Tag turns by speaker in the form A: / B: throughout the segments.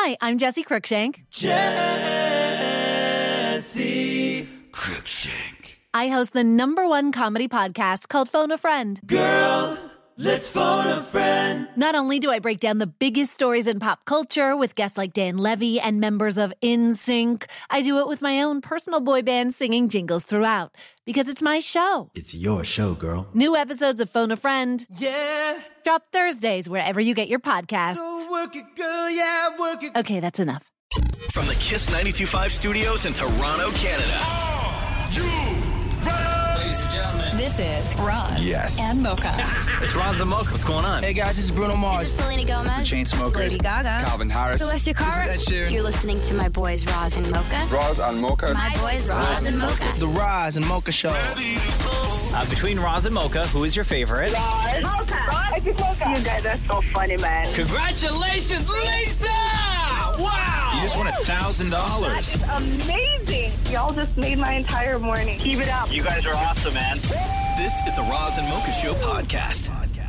A: Hi, I'm Jessie Cruikshank.
B: Jessie Cruikshank.
A: I host the #1 comedy podcast called Phone a Friend.
B: Girl, let's phone a friend.
A: Not only do I break down the biggest stories in pop culture with guests like Dan Levy and members of NSYNC, I do it with my own personal boy band singing jingles throughout. Because it's my show.
B: It's your show, girl.
A: New episodes of Phone a Friend.
B: Yeah.
A: Drop Thursdays wherever you get your podcasts.
B: So work it, girl, yeah, work it.
A: Okay, that's enough.
C: From the Kiss 92.5 studios in Toronto, Canada.
D: Ladies and gentlemen,
E: This is Roz
F: Yes.
E: and Mocha.
D: it's Roz and Mocha. What's going on?
F: Hey guys, this is Bruno Mars.
G: This is Selena Gomez.
F: The Chainsmokers.
E: Lady Gaga.
F: Calvin Harris.
G: Celestia Cara.
F: This is Ed Sheeran.
G: You're listening to my boys Roz and Mocha.
F: Roz and Mocha.
G: My boys Roz and Mocha.
F: The Roz and Mocha Show.
D: Between Roz and Mocha, who is your favorite?
H: You guys are so funny, man.
D: Congratulations, Lisa! Wow!
F: You just won $1,000.
H: It's amazing. Y'all just made my entire morning. Keep it up.
C: You guys are awesome, man. This is the Roz and Mocha Show podcast.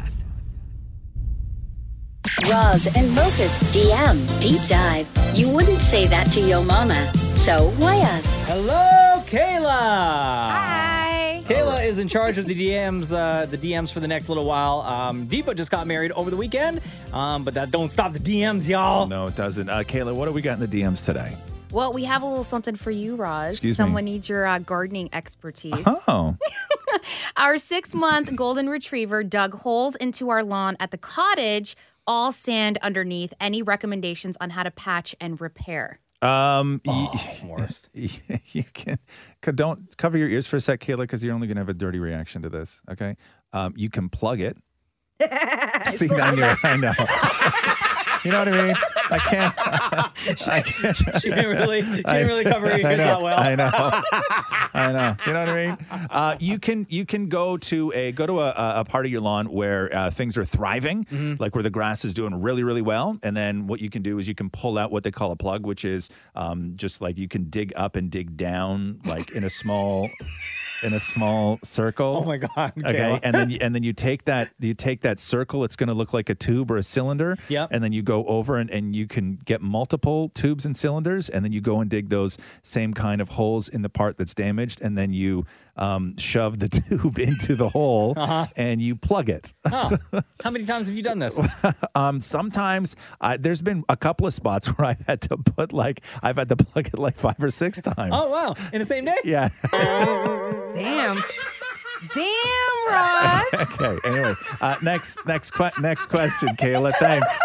I: Roz and Mocha's DM Deep Dive. You wouldn't say that to your mama, so why us?
D: Hello, Kayla!
A: Hi.
D: Kayla is in charge of the DMs for the next little while. Deepa just got married over the weekend, but that don't stop the DMs, y'all.
J: No, it doesn't. Kayla, what do we got in the DMs today?
K: Well, we have a little something for you, Roz.
J: Excuse me.
K: Someone needs your gardening expertise.
J: Oh.
K: Our 6-month golden retriever dug holes into our lawn at the cottage, all sand underneath. Any recommendations on how to patch and repair?
D: Worst.
J: You don't cover your ears for a sec, Kayla, because you're only going to have a dirty reaction to this. Okay, you can plug it. See, I know. You know what I mean? I can't.
D: She didn't really cover your ears that well.
J: I know. You know what I mean? You can go to a part of your lawn where things are thriving, like where the grass is doing really, really well. And then what you can do is you can pull out what they call a plug, which is just like you can dig up and dig down, like in a small circle.
D: Oh my God.
J: Okay, and then you take that circle. It's going to look like a tube or a cylinder.
D: Yep.
J: And then you go over and you can get multiple tubes and cylinders, and then you go and dig those same kind of holes in the part that's damaged, and then you shove the tube into the hole and you plug it.
D: Oh. How many times have you done this?
J: Sometimes there's been a couple of spots where I've had to plug it like 5 or 6 times.
D: Oh wow! In the same day?
J: Yeah.
K: Damn, Roz.
J: Okay. Anyway, next question, Kayla. Thanks.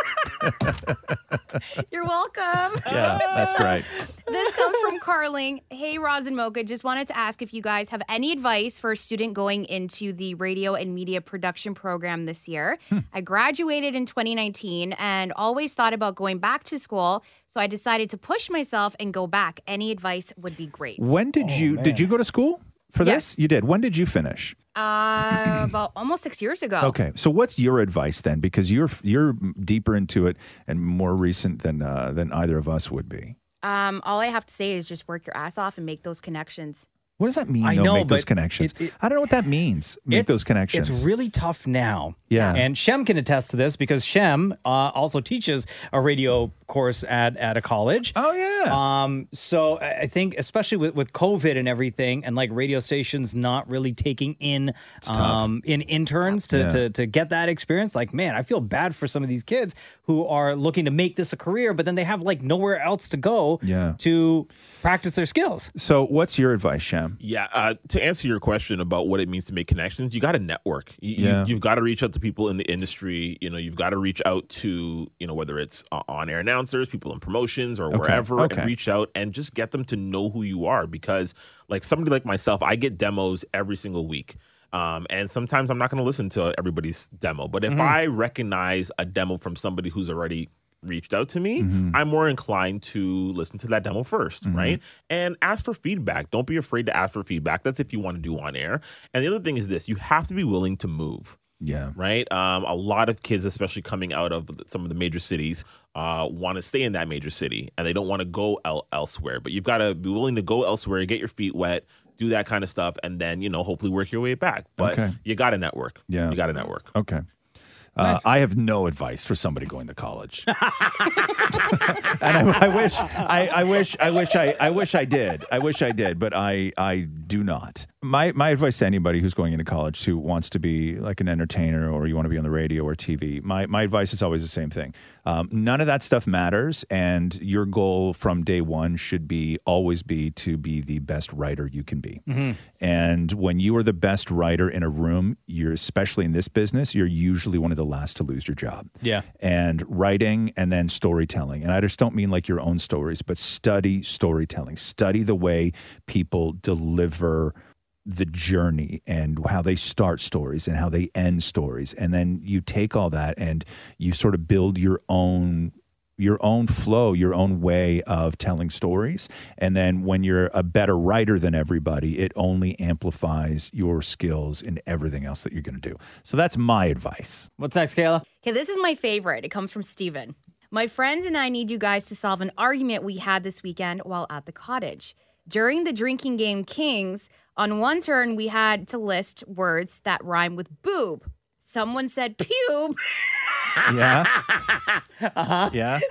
K: You're welcome.
J: Yeah, that's great.
K: This comes from Carling. Hey, Roz and Mocha. Just wanted to ask if you guys have any advice for a student going into the radio and media production program this year. I graduated in 2019 and always thought about going back to school, so I decided to push myself and go back. Any advice would be great.
J: When did you go to school for
K: Yes.
J: this? You did. When did you finish?
K: About almost 6 years ago.
J: Okay, so what's your advice then? Because you're deeper into it and more recent than either of us would be.
K: All I have to say is just work your ass off and make those connections.
J: What does that mean?
D: I know,
J: make those
D: but
J: connections. I don't know what that means. Make those connections.
D: It's really tough now.
J: Yeah.
D: And Shem can attest to this because Shem also teaches a radio course at a college.
J: Oh, yeah.
D: So I think especially with COVID and everything and like radio stations not really taking in interns to get that experience. Like, man, I feel bad for some of these kids who are looking to make this a career, but then they have like nowhere else to go to practice their skills.
J: So what's your advice, Shem?
L: Yeah, to answer your question about what it means to make connections, you got to network. You've got to reach out to people in the industry. You've got to reach out to, whether it's on-air announcers, people in promotions or wherever, and reach out and just get them to know who you are. Because like somebody like myself, I get demos every single week. And sometimes I'm not going to listen to everybody's demo. But if I recognize a demo from somebody who's already reached out to me, I'm more inclined to listen to that demo first, right? And ask for feedback. Don't be afraid to ask for feedback. That's if you want to do on air. And the other thing is this, you have to be willing to move.
J: Yeah.
L: Right? A lot of kids, especially coming out of some of the major cities, want to stay in that major city and they don't want to go elsewhere. But you've got to be willing to go elsewhere, get your feet wet, do that kind of stuff, and then, hopefully work your way back. But you got to network.
J: Yeah.
L: You got to network.
J: Okay.
D: Nice.
J: I have no advice for somebody going to college. And I wish I did, but I do not. My advice to anybody who's going into college who wants to be like an entertainer or you want to be on the radio or TV, my advice is always the same thing. None of that stuff matters, and your goal from day one should always be to be the best writer you can be.
D: Mm-hmm.
J: And when you are the best writer in a room, you're especially in this business, you're usually one of the last to lose your job.
D: Yeah.
J: And writing and then storytelling. And I just don't mean like your own stories, but study storytelling. Study the way people deliver the journey and how they start stories and how they end stories. And then you take all that and you sort of build your own flow, your own way of telling stories. And then when you're a better writer than everybody, it only amplifies your skills in everything else that you're going to do. So that's my advice.
D: What's next, Kayla?
K: Okay, this is my favorite. It comes from Steven. My friends and I need you guys to solve an argument we had this weekend while at the cottage. During the drinking game Kings, on one turn we had to list words that rhyme with boob. Someone said pube.
J: Yeah. Yeah.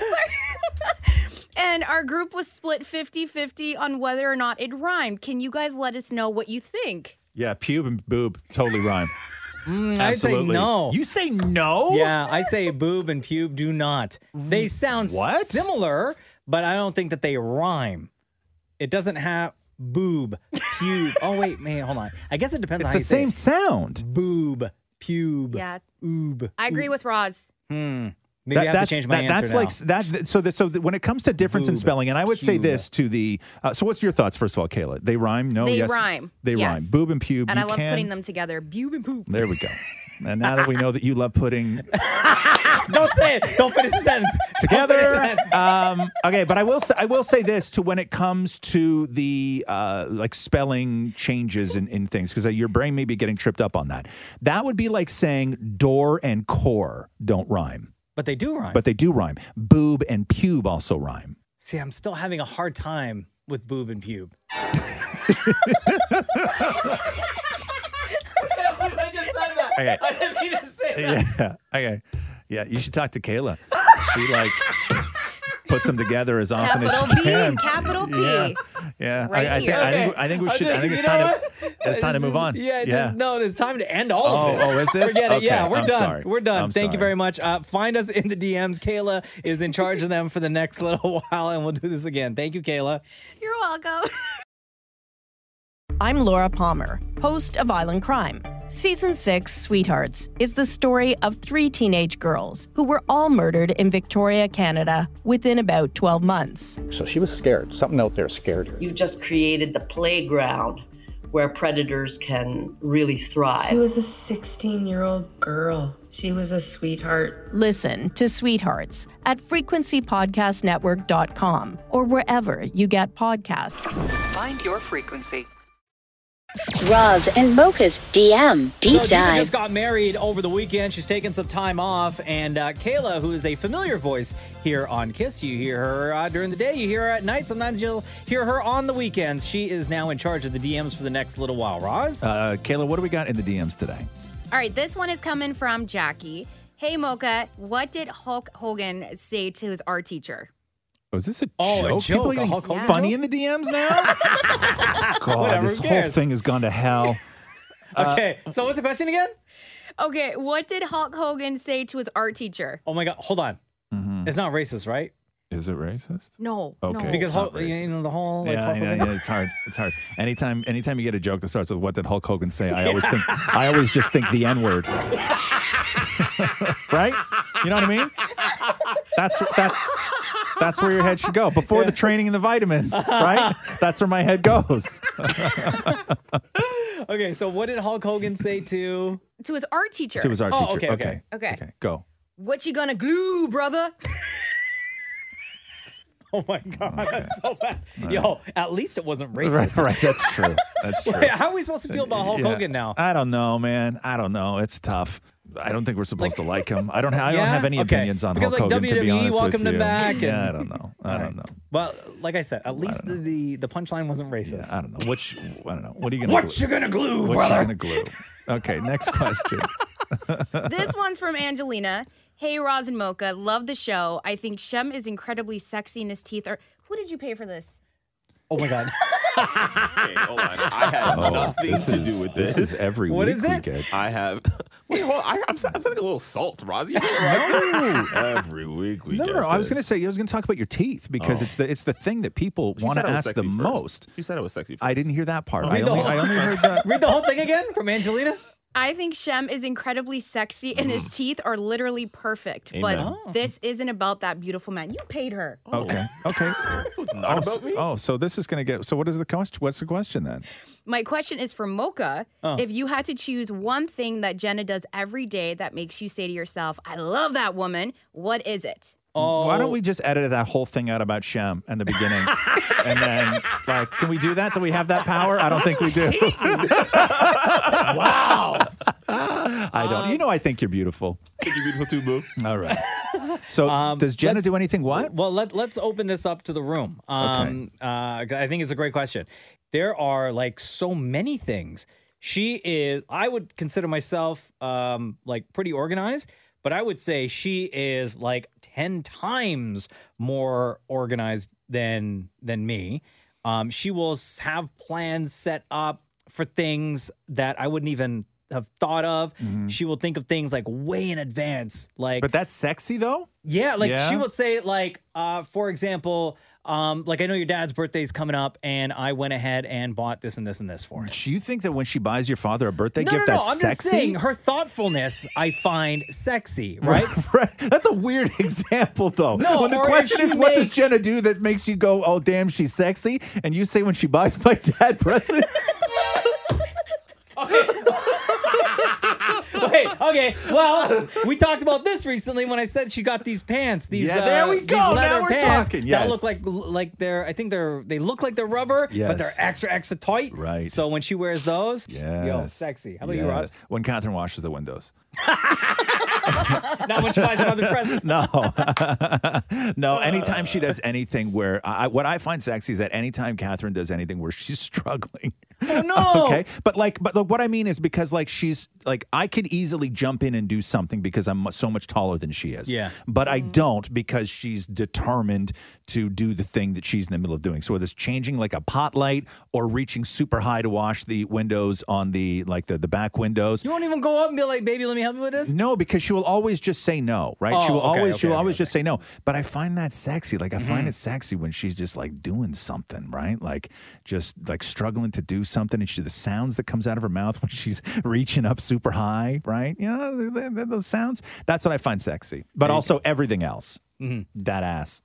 K: And our group was split 50-50 on whether or not it rhymed. Can you guys let us know what you think?
J: Yeah, pube and boob totally rhyme.
D: I say no.
J: You say no?
D: Yeah, I say boob and pube do not. They sound similar, but I don't think that they rhyme. It doesn't have boob, pube. Oh, wait, man, hold on. I guess it depends on how you say it.
J: It's the same sound.
D: Boob, pube,
K: Yeah.
D: oob.
K: I agree with Roz.
D: Maybe I have to change my answer now.
J: So when it comes to difference in spelling, and I would say this to the. So what's your thoughts, first of all, Kayla? They rhyme? No,
K: They
J: yes.
K: rhyme.
J: They
K: Yes.
J: rhyme. Boob and pube.
K: And
J: you
K: I love
J: can.
K: putting them together. Boob and poop.
J: There we go. And now that we know that you love putting
D: Don't say it. Don't finish the sentence.
J: together. Okay, but I will say this to when it comes to the like spelling changes in things, because your brain may be getting tripped up on that. That would be like saying door and core don't rhyme.
D: But they do rhyme.
J: But they do rhyme. Boob and pube also rhyme.
D: See, I'm still having a hard time with boob and pube. I just said that.
J: Okay.
D: I didn't mean to say that.
J: Yeah. Okay. Yeah, you should talk to Kayla. She puts them together as often as she can.
K: Capital P.
J: Yeah.
K: Right
J: I think we should. I think it's time to move on.
D: Yeah. It's time to end all of this.
J: Oh, is this?
D: Forget it.
J: Okay,
D: Yeah, we're
J: I'm
D: done.
J: sorry.
D: We're done.
J: I'm
D: Thank you
J: sorry.
D: very much. Find us in the DMs. Kayla is in charge of them for the next little while, and we'll do this again. Thank you, Kayla.
K: You're welcome.
E: I'm Laura Palmer, host of Island Crime. Season 6, Sweethearts, is the story of 3 teenage girls who were all murdered in Victoria, Canada, within about 12 months.
M: So she was scared. Something out there scared her.
N: You've just created the playground where predators can really thrive.
O: She was a 16-year-old girl. She was a sweetheart.
E: Listen to Sweethearts at frequencypodcastnetwork.com or wherever you get podcasts.
P: Find your frequency.
I: Roz and Mocha's DM Deep
D: So Diva
I: Dive.
D: just got married over the weekend. She's taking some time off. And Kayla, who is a familiar voice here on KISS, you hear her during the day, you hear her at night. Sometimes you'll hear her on the weekends. She is now in charge of the DMs for the next little while. Roz?
J: Kayla, what do we got in the DMs today?
K: All right, this one is coming from Jackie. Hey, Mocha, what did Hulk Hogan say to his art teacher?
J: Oh, is this a
D: joke?
J: People are getting
D: Hulk Hogan
J: funny
D: joke?
J: in the DMs now? God,
D: Whatever,
J: this
D: who
J: whole
D: cares?
J: thing has gone to hell.
D: Okay, so what's the question again?
K: Okay, what did Hulk Hogan say to his art teacher?
D: Oh my God, hold on. It's not racist, right?
J: Is it racist?
K: No.
J: Okay.
K: No.
D: Because
J: It's not
D: Hulk, the whole like,
J: Yeah,
D: Hulk Hogan-
J: it's hard. It's hard. Anytime you get a joke that starts with "What did Hulk Hogan say?" I always just think the N word. Right? You know what I mean? That's where your head should go before the training and the vitamins. Right? That's where my head goes.
D: Okay, so what did Hulk Hogan say to
K: his art teacher.
J: To his art teacher.
D: Okay.
K: Okay.
J: Go.
K: What you gonna glue, brother?
D: Oh my God, that's so bad. Yo, at least it wasn't racist.
J: Right. That's true. That's true.
D: Wait, how are we supposed to feel about Hulk Hogan now?
J: I don't know, man. I don't know. It's tough. I don't think we're supposed to like him. I don't have any
D: Okay.
J: opinions on
D: Because,
J: Hulk
D: like,
J: Hogan, to be
D: WWE
J: honest with
D: welcomed
J: you.
D: him back and-
J: Yeah, I don't know. I don't know.
D: Well, like I said, at least the punchline wasn't racist.
J: I don't know. I don't know. What are you gonna?
D: What you gonna glue,
J: what
D: brother?
J: you gonna glue? Okay, next question.
K: This one's from Angelina. Hey, Roz and Mocha, love the show. I think Shem is incredibly sexy and his teeth are... Who did you pay for this?
D: Oh, my God.
L: Okay, hold on. I have nothing to do with this.
J: This is every
D: What
J: week
D: is
J: we
D: it?
J: get.
L: I have. Wait, hold on. I'm sending a little salt, Roz. You know, every week we get
J: No, I was
L: this.
J: going to say, I was going to talk about your teeth because it's the thing that people
L: She
J: want
L: said
J: to
L: I was
J: ask the
L: sexy first.
J: most.
L: She said I was sexy first.
J: I didn't hear that part.
D: Read
J: I
D: the
J: only,
D: whole-
J: I only heard that.
D: Read the whole thing again from Angelina.
K: I think Shem is incredibly sexy and his teeth are literally perfect.
L: Amen.
K: But this isn't about that beautiful man. You paid her.
J: Okay.
L: So it's not about me?
J: So this is going to get. So what is the question? What's the question then?
K: My question is for Mocha. If you had to choose one thing that Jenna does every day that makes you say to yourself, I love that woman, what is it?
J: Why don't we just edit that whole thing out about Shem in the beginning? And then, like, can we do that? Do we have that power? I don't think we do.
D: Wow.
J: I don't. You know, I think you're beautiful.
L: I think you're beautiful too, boo.
J: All right. So does Jenna do anything? What?
D: Well, let's open this up to the room. I think it's a great question. There are like so many things. I would consider myself like pretty organized, but I would say she is like 10 times more organized than me. She will have plans set up for things that I wouldn't even have thought of. She will think of things like way in advance. Like,
J: But that's sexy though.
D: yeah, like
J: Yeah.
D: she would say like, for example, like I know your dad's birthday's coming up, and I went ahead and bought this and this and this for him.
J: Do you think that when she buys your father a birthday
D: No,
J: gift,
D: no, no.
J: that's
D: I'm
J: sexy?
D: just saying her thoughtfulness I find sexy, right?
J: Right. That's a weird example, though.
D: No,
J: when the
D: or if
J: question
D: she
J: is, what does
D: makes-
J: Jenna do that makes you go, oh, damn, she's sexy? And you say when she buys my dad presents?
D: Wait, okay. Well, we talked about this recently when I said she got these pants. These
J: Yeah, there we
D: these
J: go. Now
D: leather
J: we're
D: pants
J: talking.
D: that
J: Yes.
D: look like they're. I think they look like they're rubber,
J: Yes.
D: but they're extra tight.
J: Right.
D: So when she wears those, yo,
J: Yes.
D: sexy. How about you,
J: Yeah.
D: Roz?
J: When Catherine washes the windows.
D: Not when she buys another presents.
J: No. No, anytime she does anything where, what I find sexy is that anytime Catherine does anything where she's struggling.
D: Oh, no.
J: Okay. But what I mean is because like she's like, I could easily jump in and do something because I'm so much taller than she is.
D: Yeah.
J: But I don't because she's determined to do the thing that she's in the middle of doing. So whether it's changing like a pot light or reaching super high to wash the windows on the back windows.
D: You won't even go up and be like, baby, let me help you with this?
J: No, because she will always just say no, right?
D: Oh,
J: she will
D: okay,
J: always
D: okay.
J: just say no. But I find that sexy. Like I
D: Mm-hmm.
J: find it sexy when she's just like doing something, right? Like just like struggling to do something, and the sounds that comes out of her mouth when she's reaching up super high, right? You know, those sounds. That's what I find sexy. But also everything else, that ass.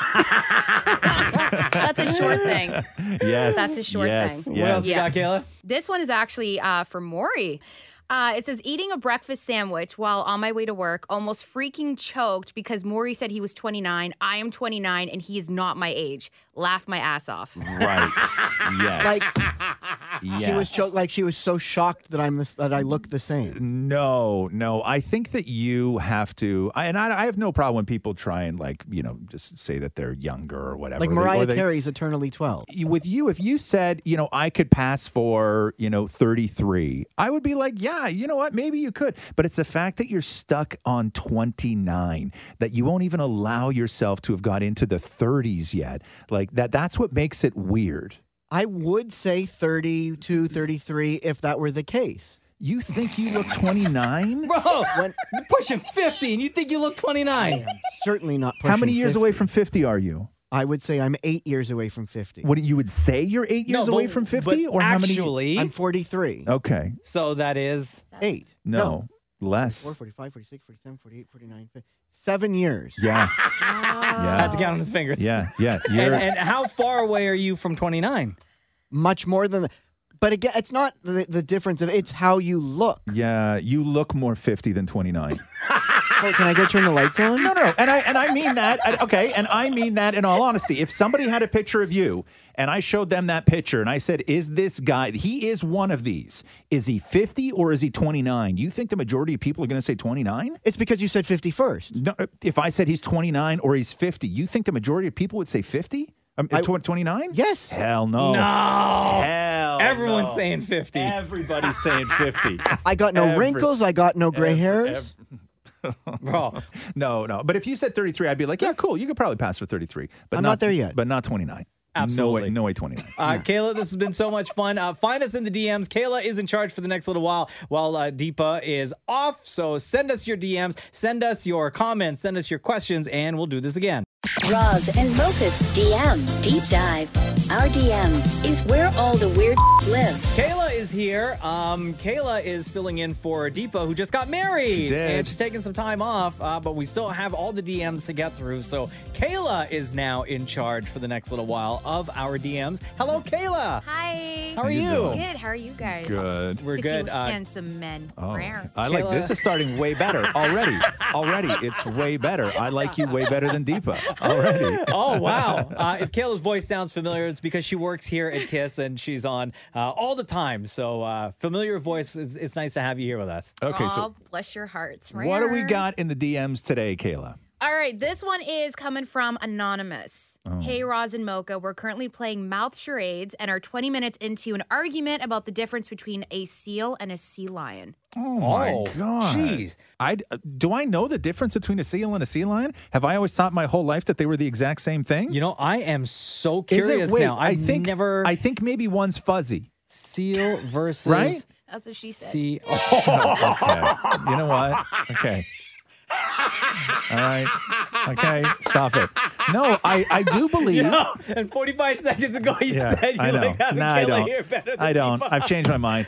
K: That's a short thing.
J: Yes,
K: That's a short
J: yes,
K: thing.
J: Yes.
D: What else you got, Kayla?
K: This one is actually for Maury. It says, eating a breakfast sandwich while on my way to work, almost freaking choked because Maury said he was 29. I am 29 and he is not my age. Laugh my ass off.
J: Right. Yes.
P: Like
J: yes.
P: she was she was so shocked that I look the same.
J: No. I think that you have to, I have no problem when people try and just say that they're younger or whatever.
P: Like Mariah Carey's eternally 12.
J: With you, if you said, I could pass for, 33, I would be like, yeah, you know what? Maybe you could. But it's the fact that you're stuck on 29, that you won't even allow yourself to have got into the 30s yet. Like that's what makes it weird.
P: I would say 32, 33 if that were the case.
J: You think you look 29?
D: Bro, you're pushing 50 and you think you look 29.
P: Certainly not pushing
J: How many years
P: 50.
J: away from 50 are you?
P: I would say I'm 8 years away from 50.
J: What you would say you're 8 years away from 50? Or how many?
D: Actually,
P: I'm 43.
J: Okay.
D: So that is
P: 8.
J: No, less.
P: 44, 45, 46, 47, 48, 49, 50. 7 years.
J: Yeah.
D: I had to count on his fingers.
J: Yeah.
D: And how far away are you from 29?
P: Much more than that. But again, it's not the difference of it's how you look.
J: Yeah, you look more 50 than 29.
P: Oh, can I go turn the lights on?
J: No. And I mean that. Okay, and I mean that in all honesty. If somebody had a picture of you and I showed them that picture and I said, is this guy, he is one of these. Is he 50 or is he 29? You think the majority of people are going to say 29?
P: It's because you said 50 first.
J: No, if I said he's 29 or he's 50, you think the majority of people would say 50? 29?
P: Yes.
J: Hell no.
D: No.
J: Hell
D: Everyone's
J: no.
D: saying 50.
J: Everybody's saying 50.
P: I got no wrinkles. I got no gray hairs.
D: Bro.
J: No. But if you said 33, I'd be like, yeah, cool. You could probably pass for 33. But
P: I'm not there yet.
J: But not 29.
D: Absolutely.
J: No way 29.
D: Kayla, this has been so much fun. Find us in the DMs. Kayla is in charge for the next little while Deepa is off. So send us your DMs, send us your comments, send us your questions, and we'll do this again.
I: Roz and Mocha's DM Deep Dive. Our DM is where all the weird lives.
D: Kayla is here. Kayla is filling in for Deepa, who just got married.
J: She did.
D: And she's taking some time off, but we still have all the DMs to get through. So Kayla is now in charge for the next little while of our DMs. Hello, Kayla.
K: Hi.
D: How are you?
K: Good. How are you guys?
J: Good.
D: We're
K: Look at
D: good.
K: you handsome men.
J: Oh,
K: Rare.
J: I like this is starting way better already. It's way better. I like you way better than Deepa already.
D: Oh, wow. If Kayla's voice sounds familiar, it's because she works here at KISS and she's on all the time. So familiar voice, it's nice to have you here with us.
J: Okay,
K: Aw,
J: so
K: bless your hearts.
J: what do we
K: Rare.
J: got in the DMs today, Kayla?
K: All right, this one is coming from Anonymous.
J: Oh.
K: Hey, Roz and Mocha, we're currently playing mouth charades and are 20 minutes into an argument about the difference between a seal and a sea lion.
J: Oh my God.
D: Jeez.
J: Do I know the difference between a seal and a sea lion? Have I always thought my whole life that they were the exact same thing?
D: You know, I am so
J: Is it?
D: curious
J: Wait,
D: now.
J: I think maybe one's fuzzy.
D: Seal versus
J: Right?
K: That's what she said.
D: sea.
J: Okay. You know what? Okay. All right. Okay. Stop it. No, I do believe.
D: And 45 seconds ago, you
J: Yeah,
D: said
J: I
D: you
J: know.
D: like having
J: Nah, I
D: Kayla
J: don't.
D: here better than
J: I don't.
D: Deepa.
J: I've changed my mind.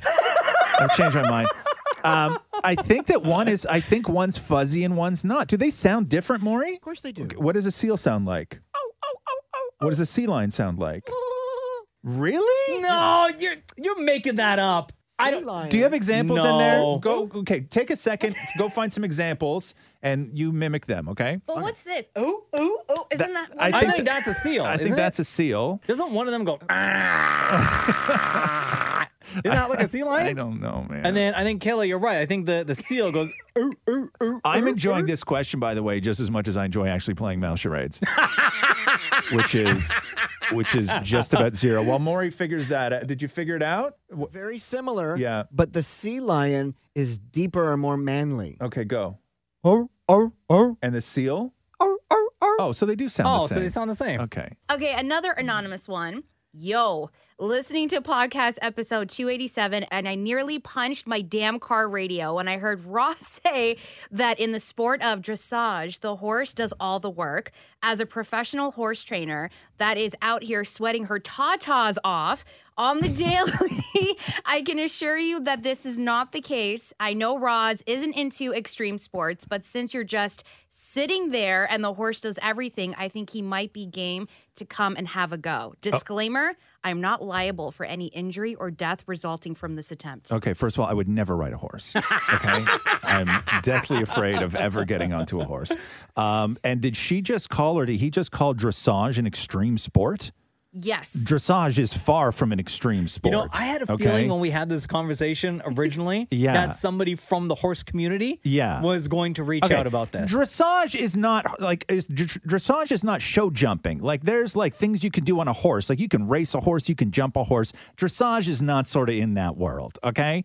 J: I think that one's fuzzy and one's not. Do they sound different, Maury?
P: Of course they do.
J: What does a seal sound like? What does a sea lion sound like? Really?
D: No, you're making that up.
J: Do you have examples in there?
D: No.
J: Okay, take a second, go find some examples, and you mimic them, okay?
K: But what's this? Ooh, ooh, ooh. Isn't that one?
D: I think that's a seal.
J: I think
D: isn't
J: that's
D: it?
J: a seal.
D: Doesn't one of them go? Isn't that like a sea lion?
J: I don't know, man.
D: And then I think, Kayla, you're right. I think the seal goes.
J: I'm enjoying this question, by the way, just as much as I enjoy actually playing mouth charades, which is just about zero. While Maury figures that out, did you figure it out?
P: Very similar.
J: Yeah.
P: But the sea lion is deeper and more manly.
J: Okay, go.
P: Oh.
J: And the seal? Oh, so they do sound the
D: Oh,
J: same.
D: so they sound the same.
J: Okay.
K: Okay, another anonymous one. Yo, listening to podcast episode 287, and I nearly punched my damn car radio when I heard Ross say that in the sport of dressage, the horse does all the work. As a professional horse trainer that is out here sweating her tatas off on the daily, I can assure you that this is not the case. I know Roz isn't into extreme sports, but since you're just sitting there and the horse does everything, I think he might be game to come and have a go. Disclaimer, I'm not liable for any injury or death resulting from this attempt.
J: Okay, first of all, I would never ride a horse. Okay? I'm deathly afraid of ever getting onto a horse. And did she just call, or did he just call dressage an extreme sport?
K: Yes.
J: Dressage is far from an extreme sport.
D: You know, I had a feeling when we had this conversation originally
J: Yeah.
D: that somebody from the horse community was going to reach out about this.
J: Dressage is not dressage is not show jumping. Like there's like things you can do on a horse. Like you can race a horse, you can jump a horse. Dressage is not sort of in that world. Okay,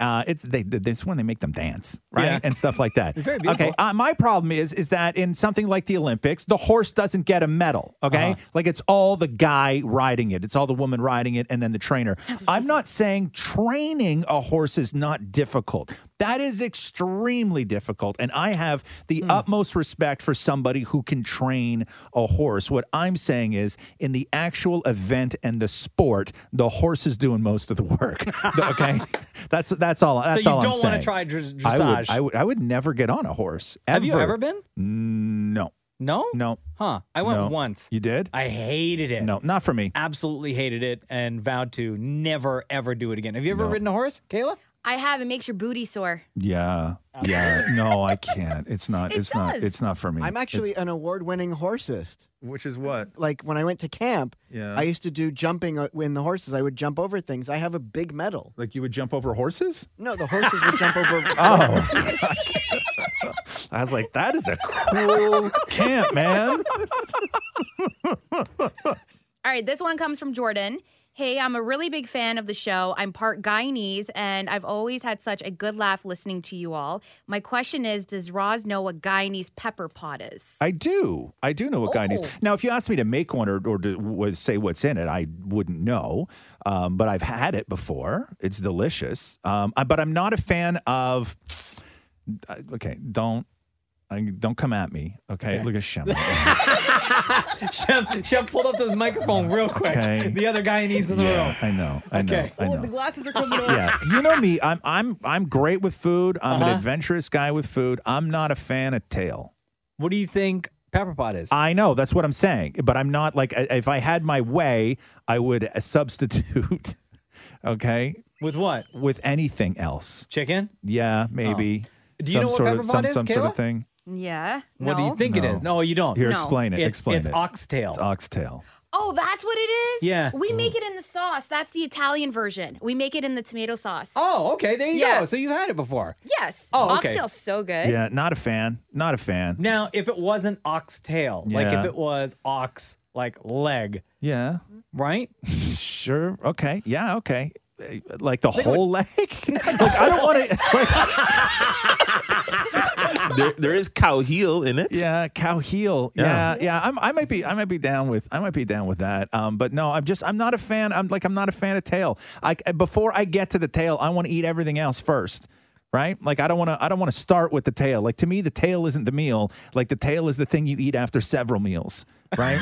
J: it's when they make them dance, right,
D: Yeah.
J: and stuff like that.
D: Very beautiful.
J: Okay, my problem is that in something like the Olympics, the horse doesn't get a medal. Okay, like it's all the guy riding it, it's all the woman riding it, and then the trainer. I'm not saying training a horse is not difficult. That is extremely difficult. And I have the utmost respect for somebody who can train a horse. What I'm saying is, in the actual event and the sport, the horse is doing most of the work. Okay? That's all. That's
D: so
J: all I'm
D: you
J: saying.
D: don't want to try dressage?
J: I would never get on a horse.
D: Have you ever been?
J: No.
D: No?
J: No.
D: Huh. I went
J: No.
D: once.
J: You did?
D: I hated it.
J: No, not for me.
D: Absolutely hated it and vowed to never, ever do it again. Have you ever ridden a horse, Kayla?
K: I have. It makes your booty sore.
J: Yeah. Yeah. No, I can't. It's not. It's not for me.
P: I'm actually an award-winning horsist.
J: Which is what?
P: Like when I went to camp,
J: Yeah.
P: I used to do jumping in the horses. I would jump over things. I have a big medal.
J: Like you would jump over horses?
P: No, the horses would jump over.
J: Oh. I was like, that is a cool camp, man.
K: right, this one comes from Jordan. Hey, I'm a really big fan of the show. I'm part Guyanese, and I've always had such a good laugh listening to you all. My question is, does Roz know what Guyanese pepper pot is?
J: I do. I do know what Guyanese. Now, if you asked me to make one or to say what's in it, I wouldn't know. But I've had it before. It's delicious. But I'm not a fan of. Okay, don't come at me. Okay, look at Shem.
D: Shem pulled up to his microphone real quick.
J: Okay.
D: The other Guyanese in the room.
J: I know.
D: Okay.
J: I know.
D: The glasses are coming off.
J: Yeah, you know me. I'm great with food. I'm an adventurous guy with food. I'm not a fan of tail.
D: What do you think pepper pot is?
J: I know, that's what I'm saying. But I'm not like, if I had my way, I would substitute. Okay.
D: With what?
J: With anything else.
D: Chicken?
J: Yeah, maybe.
D: Do you know what pepper pot is,
J: some
D: Kayla?
J: sort of thing.
K: Yeah.
D: What do you think it is? No, you don't.
J: Here, explain it. Explain
D: it's
J: it.
D: oxtail.
J: It's oxtail.
K: Oh, that's what it is?
D: Yeah.
K: We make it in the sauce. That's the Italian version. We make it in the tomato sauce.
D: Oh, okay. There you go. So you've had it before.
K: Yes.
D: Oh, okay.
K: Oxtail's so good.
J: Yeah, not a fan. Not a fan.
D: Now, if it wasn't oxtail, like
J: Yeah.
D: if it was ox, like leg,
J: Yeah.
D: right?
J: Sure. Okay. Yeah. Okay. Like the whole leg? Like, I don't want to.
L: There is cow heel in it.
J: Yeah, cow heel. Yeah. I might be down with that. But no, I'm not a fan. I'm not a fan of tail. Before I get to the tail, I want to eat everything else first. Right? Like I don't want to start with the tail. Like to me, the tail isn't the meal. Like the tail is the thing you eat after several meals. Right?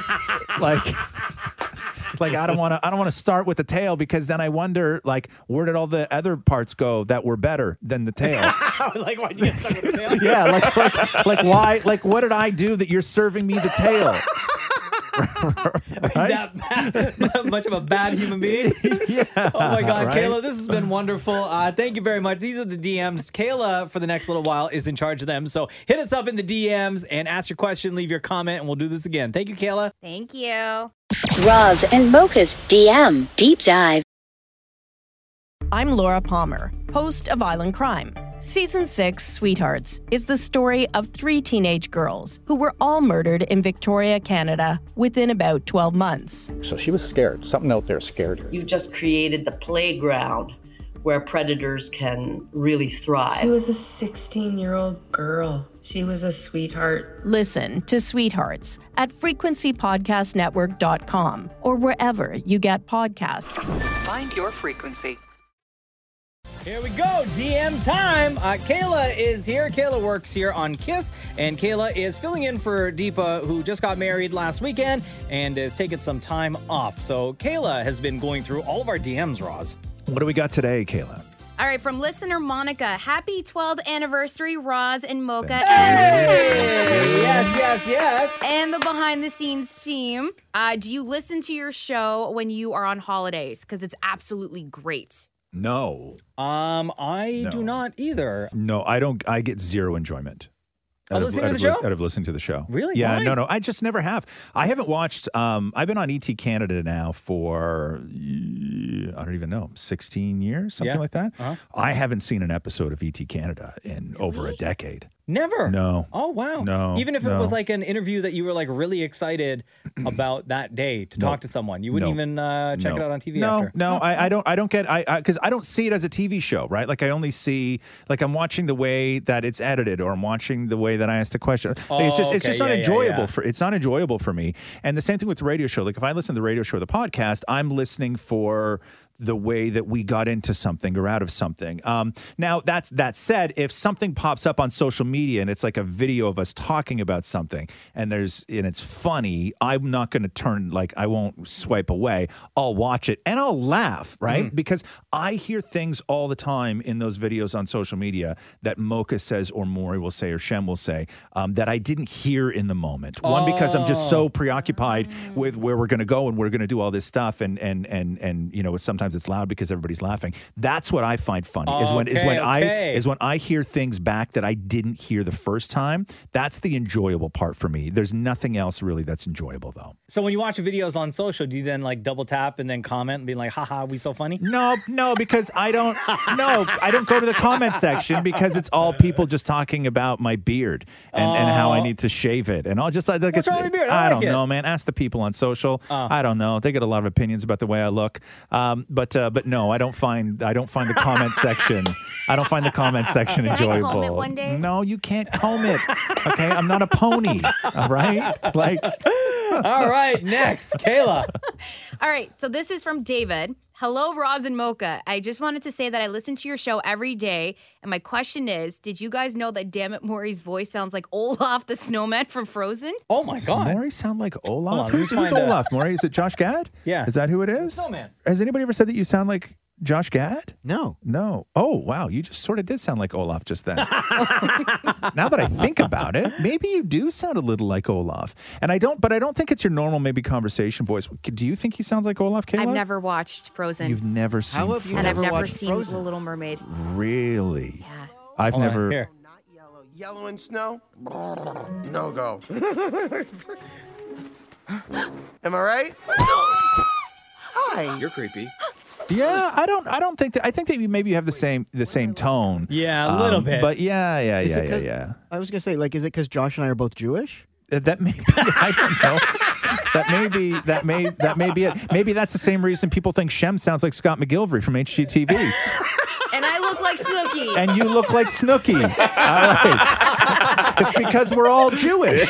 J: Like I don't want to start with the tail because then I wonder like where did all the other parts go that were better than the tail?
D: Like why do you get stuck with the tail?
J: Yeah, like why? Like what did I do that you're serving me the tail? Right?
D: That much of a bad human being?
J: Yeah.
D: Oh my God,
J: Right?
D: Kayla, this has been wonderful. Thank you very much. These are the DMs. Kayla, for the next little while, is in charge of them. So hit us up in the DMs and ask your question, leave your comment, and we'll do this again. Thank you, Kayla.
K: Thank you.
I: Roz and Mocha's DM Deep Dive.
E: I'm Laura Palmer, host of Island Crime. Season 6, Sweethearts, is the story of 3 teenage girls who were all murdered in Victoria, Canada, within about 12 months.
M: So she was scared. Something out there scared her.
N: You've just created the playground where predators can really thrive.
O: She was a 16-year-old girl. She was a sweetheart.
E: Listen to Sweethearts at frequencypodcastnetwork.com or wherever you get podcasts.
Q: Find your frequency.
D: Here we go, DM time. Kayla is here. Kayla works here on KISS, and Kayla is filling in for Deepa, who just got married last weekend and is taking some time off. So Kayla has been going through all of our DMs, Roz.
J: What do we got today, Kayla?
K: All right, from listener Monica, happy 12th anniversary, Roz and Mocha.
D: Yes.
K: And the behind the scenes team. Do you listen to your show when you are on holidays? Because it's absolutely great.
J: No.
D: I do not either.
J: No, I don't. I get zero enjoyment.
D: Out of
J: listening to the show.
D: Really?
J: Yeah,
D: Why?
J: no. I just never have. I haven't watched. I've been on ET Canada now for, I don't even know, 16 years, something like that.
D: Uh-huh.
J: I haven't seen an episode of ET Canada in over a decade.
D: Never?
J: No.
D: Oh, wow.
J: No.
D: Even if it was like an interview that you were like really excited about that day to talk to someone, you wouldn't even check it out on TV after?
J: No, I don't get, because I don't see it as a TV show, right? Like I only see, like I'm watching the way that it's edited or I'm watching the way that I asked a question. Like, it's just not enjoyable it's not enjoyable for me. And the same thing with the radio show. Like if I listen to the radio show or the podcast, I'm listening for the way that we got into something or out of something. Now, that said, if something pops up on social media and it's like a video of us talking about something and it's funny, I'm not going to turn, like, I won't swipe away. I'll watch it and I'll laugh, right?
D: Mm-hmm.
J: Because I hear things all the time in those videos on social media that Mocha says or Maury will say or Shem will say that I didn't hear in the moment. One, because I'm just so preoccupied with where we're going to go and we're going to do all this stuff and you know, sometimes sometimes it's loud because everybody's laughing. That's what I find funny is when I hear things back that I didn't hear the first time. That's the enjoyable part for me. There's nothing else really that's enjoyable though.
D: So when you watch videos on social, do you then like double tap and then comment and be like, haha, we so funny?
J: No, because I don't go to the comment section because it's all people just talking about my beard and how I need to shave it. And I'll just like
D: What's wrong with your beard?
J: I don't
D: like it.
J: know, man. Ask the people on social. I don't know. They get a lot of opinions about the way I look. But no, I don't find the comment section. I don't find the comment section enjoyable.
K: Can I comb it one day?
J: No, you can't comb it. Okay, I'm not a pony. All right, like.
D: All right, next, Kayla.
K: All right, so this is from David. Hello, Roz and Mocha. I just wanted to say that I listen to your show every day, and my question is, did you guys know that Dammit Maury's voice sounds like Olaf the snowman from Frozen?
D: Oh my God.
J: Does Maury sound like Olaf?
D: Hold on,
J: Who's Olaf? Maury? Is it Josh Gad?
D: Yeah.
J: Is that who it is?
D: Snowman.
J: Has anybody ever said that you sound like Josh Gad?
P: No.
J: Oh, wow. You just sort of did sound like Olaf just then. Now that I think about it, maybe you do sound a little like Olaf. And I don't think it's your normal maybe conversation voice. Do you think he sounds like Olaf, Kayla?
K: I've never watched Frozen.
J: You've never seen Frozen?
K: And I've never seen The Little Mermaid.
J: Really?
K: Yeah.
J: I've never.
D: Here.
F: Yellow and snow? No go. Am I right? Hi.
M: You're creepy.
J: Yeah, I don't think that. I think that maybe you have the same tone.
D: Yeah, a little bit.
J: But yeah.
P: I was gonna say, like, is it because Josh and I are both Jewish?
J: That may be. I don't know. That may be it. Maybe that's the same reason people think Shem sounds like Scott McGilvery from HGTV.
K: And I look like Snooki.
J: And you look like Snooki. All right. It's because we're all Jewish.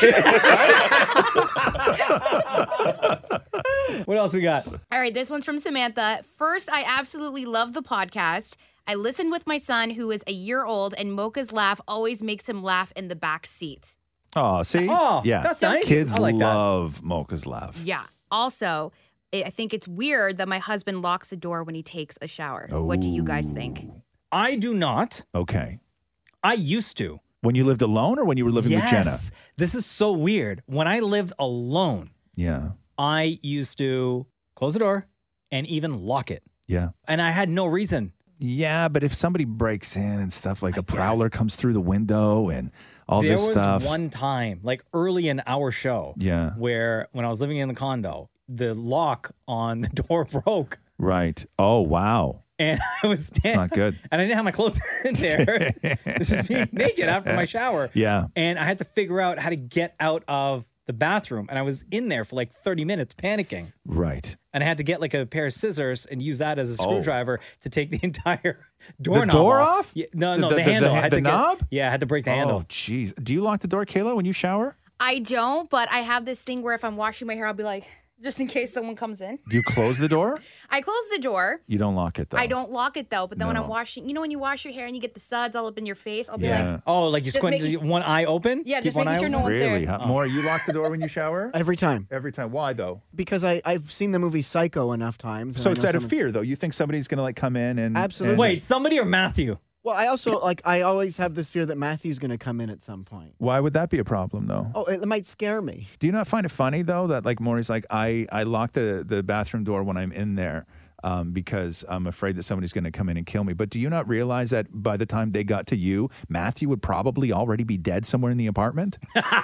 D: What else we got?
K: All right, this one's from Samantha. First, I absolutely love the podcast. I listen with my son, who is a year old, and Mocha's laugh always makes him laugh in the back seat.
J: Oh, see?
D: Oh,
J: yeah.
D: that's nice.
J: Kids
D: I like that.
J: love Mocha's laugh.
K: Yeah. Also, I think it's weird that my husband locks the door when he takes a shower. What do you guys think?
D: I do not.
J: Okay.
D: I used to.
J: When you lived alone or when you were living with Jenna?
D: This is so weird. When I lived alone,
J: yeah,
D: I used to close the door and even lock it.
J: Yeah.
D: And I had no reason.
J: Yeah, but if somebody breaks in and stuff, like the prowler comes through the window and all this stuff.
D: There was one time, like early in our show, where when I was living in the condo, the lock on the door broke.
J: Right. Oh, wow.
D: And I was
J: It's not good.
D: And I didn't have my clothes in there. This is me naked after my shower.
J: Yeah.
D: And I had to figure out how to get out of the bathroom. And I was in there for like 30 minutes panicking.
J: Right.
D: And I had to get like a pair of scissors and use that as a screwdriver to take the entire doorknob
J: door off?
D: Yeah, no, the handle. I had
J: The
D: to
J: knob?
D: I had to break the handle.
J: Oh, jeez. Do you lock the door, Kayla, when you shower?
K: I don't, but I have this thing where if I'm washing my hair, I'll be like, just in case someone comes in.
J: Do you close the door?
K: I close the door.
J: You don't lock it, though.
K: I don't lock it, though. But then when
J: No.
K: I'm washing, when you wash your hair and you get the suds all up in your face, I'll be like,
D: Oh, like you
K: Just
D: squint
K: making-
D: one eye open?
K: Yeah,
D: Keep
K: just
D: one
K: making
D: eye
K: sure
D: open?
K: no one's there.
J: Really? Maura, you lock the door when you shower?
P: Every time.
J: Every time. Why, though?
P: Because I've seen the movie Psycho enough times. and
J: So
P: I
J: it's
P: know
J: out of
P: someone-
J: fear, though. You think somebody's going to like come in and
P: Absolutely.
D: Wait, somebody or Matthew?
P: Well, I also I always have this fear that Matthew's going to come in at some point.
J: Why would that be a problem, though?
P: Oh, it might scare me.
J: Do you not find it funny, though, that like Maury's like, I lock the bathroom door when I'm in there because I'm afraid that somebody's going to come in and kill me. But do you not realize that by the time they got to you, Matthew would probably already be dead somewhere in the apartment?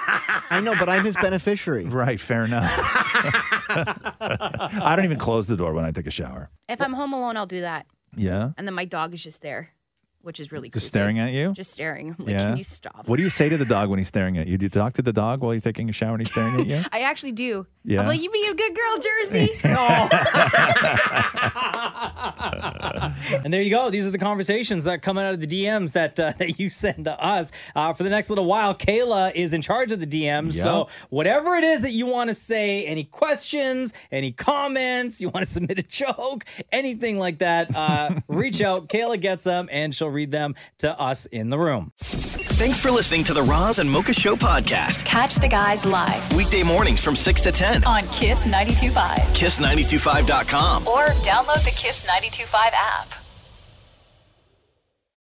P: I know, but I'm his beneficiary.
J: Right, fair enough. I don't even close the door when I take a shower.
K: if I'm home alone, I'll do that.
J: Yeah?
K: And then my dog is just there, which is really creepy.
J: Just staring at you?
K: Just staring. I'm like,
J: Yeah.
K: can you stop?
J: What do you say to the dog when he's staring at you? Do you talk to the dog while you're taking a shower and he's staring at you?
K: I actually do.
J: Yeah?
K: I'm like, you be a good girl, Jersey.
D: And there you go. These are the conversations that are coming out of the DMs that that you send to us. For the next little while, Kayla is in charge of the DMs.
J: Yep.
D: So whatever it is that you want to say, any questions, any comments, you want to submit a joke, anything like that, reach out. Kayla gets them, and she'll read them to us in the room.
C: Thanks for listening to the Roz and Mocha Show podcast.
Q: Catch the guys live
C: Weekday mornings from 6 to 10.
Q: on Kiss 92.5
C: Kiss925.com.
Q: or download the Kiss 92.5 app.